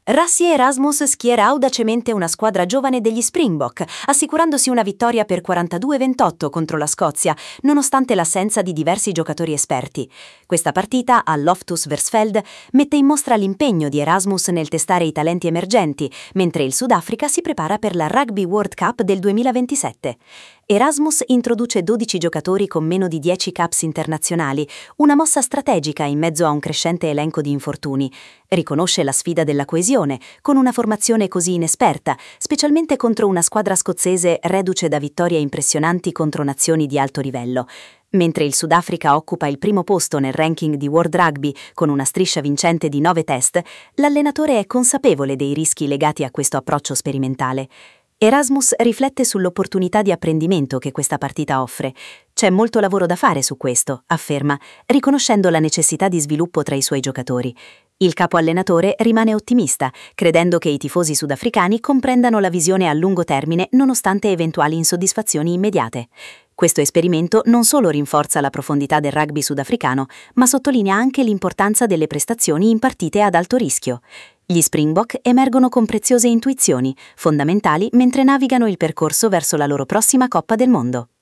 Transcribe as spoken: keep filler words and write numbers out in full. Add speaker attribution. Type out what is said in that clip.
Speaker 1: Rassie Erasmus schierà audacemente una squadra giovane degli Springbok, assicurandosi una vittoria per quarantadue a ventotto contro la Scozia, nonostante l'assenza di diversi giocatori esperti. Questa partita, a Loftus Versfeld, mette in mostra l'impegno di Erasmus nel testare i talenti emergenti, mentre il Sudafrica si prepara per la Rugby World Cup del duemilaventisette. Erasmus introduce dodici giocatori con meno di dieci caps internazionali, una mossa strategica in mezzo a un crescente elenco di infortuni. Riconosce la sfida della coesione, con una formazione così inesperta, specialmente contro una squadra scozzese reduce da vittorie impressionanti contro nazioni di alto livello. Mentre il Sudafrica occupa il primo posto nel ranking di World Rugby con una striscia vincente di nove test, l'allenatore è consapevole dei rischi legati a questo approccio sperimentale. Erasmus riflette sull'opportunità di apprendimento che questa partita offre. C'è molto lavoro da fare su questo, afferma, riconoscendo la necessità di sviluppo tra i suoi giocatori. Il capo allenatore rimane ottimista, credendo che i tifosi sudafricani comprendano la visione a lungo termine nonostante eventuali insoddisfazioni immediate. Questo esperimento non solo rinforza la profondità del rugby sudafricano, ma sottolinea anche l'importanza delle prestazioni in partite ad alto rischio. Gli Springbok emergono con preziose intuizioni, fondamentali mentre navigano il percorso verso la loro prossima Coppa del Mondo.